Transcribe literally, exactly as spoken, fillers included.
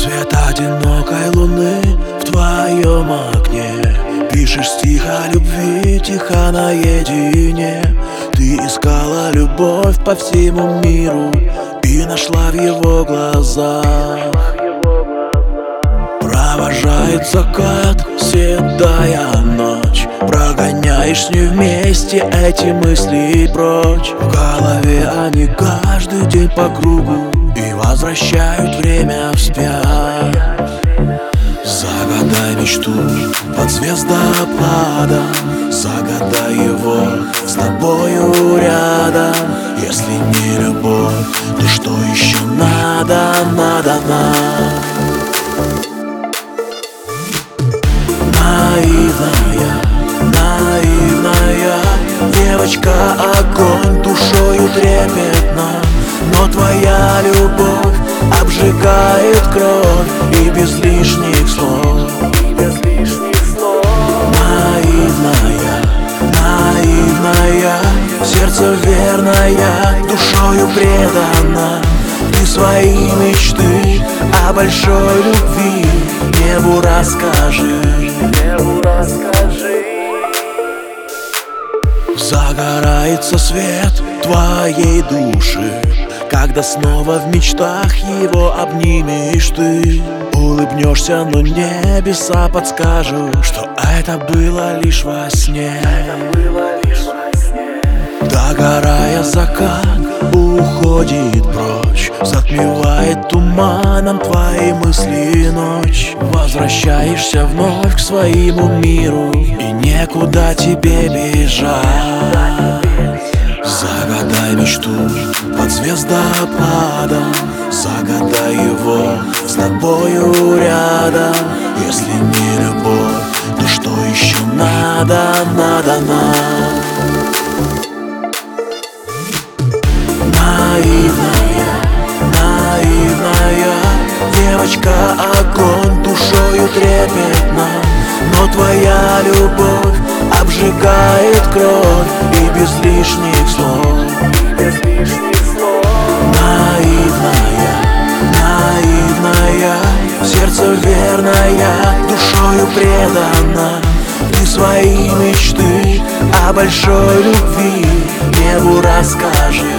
Свет одинокой луны в твоем окне. Пишешь стих о любви тихо наедине. Ты искала любовь по всему миру и нашла в его глазах. Провожает закат седая ночь. Прогоняешь с ней вместе эти мысли прочь. В голове они каждый день по кругу и возвращают время вспять. Загадай мечту под звездопадом, загадай его с тобою рядом. Если не любовь, то что еще надо, надо нам? Наивная, наивная девочка, огонь душою трепетна. Но твоя любовь обжигает кровь и без лишних слов. Наивная, наивная, сердце верная, душою предана. Ты свои мечты о большой любви небу расскажи, небу расскажи. Загорается свет твоей души, когда снова в мечтах его обнимешь ты. Улыбнешься, но небеса подскажут, что это было лишь во сне. Догорая, закат уходит прочь, затмевает туманом твои мысли ночь. Возвращаешься вновь к своему миру, и некуда тебе бежать. Загадай мечту под звездопадом, загадай его с тобою рядом. Если не любовь, то что еще надо, надо нам? Наивная, наивная девочка, огонь душою трепетна. Но твоя любовь обжигает кровь и без лишних слов. Наивная, наивная, сердце верная, душою предана. Ты свои мечты о большой любви небу расскажи.